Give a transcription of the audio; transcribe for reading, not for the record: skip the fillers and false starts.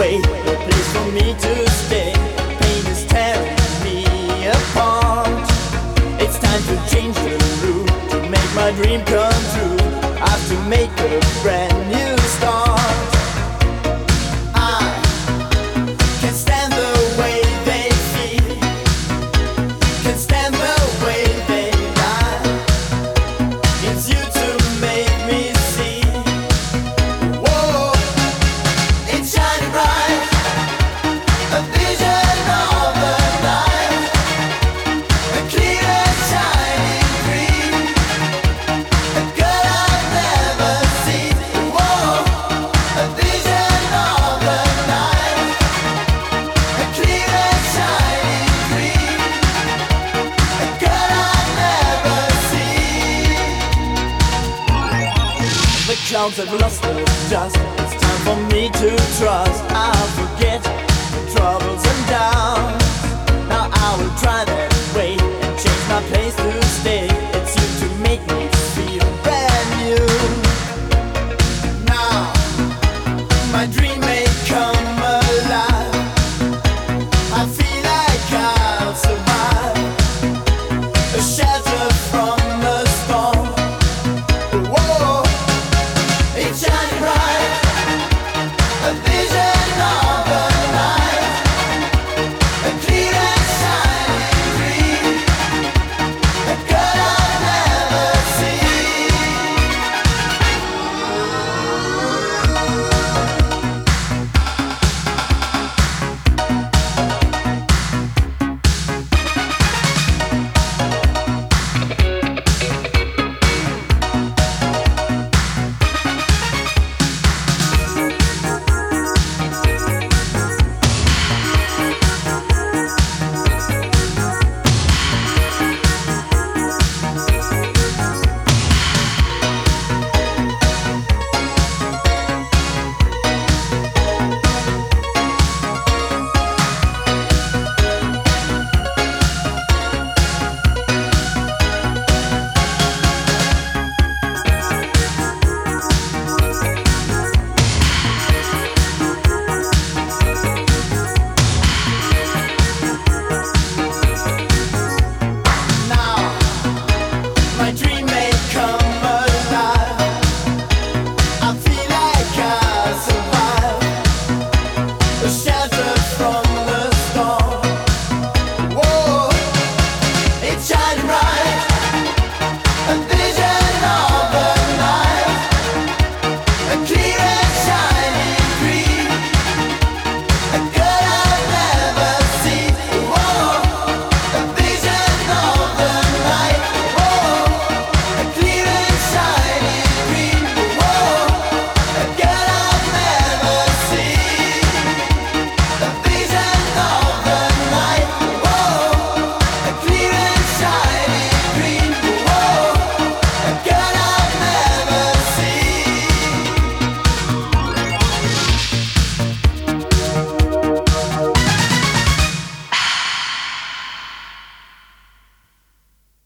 way, a place for me to stay. Pain is tearing me apart. It's time to change the route, to make my dream come true. I have to make a brand new start. I can't stand the way they feel, can't stand the way they lie. It's you to make me see. Whoa, it's shining bright, a vision of the night, a clear and shining dream, a girl I've never seen. Whoa, a vision of the night, a clear and shining dream, a girl I've never seen. The clouds have lost the dust. It's time for me to trust. I'll forget the troubles and downs. Now I will try that way and change my place to stay.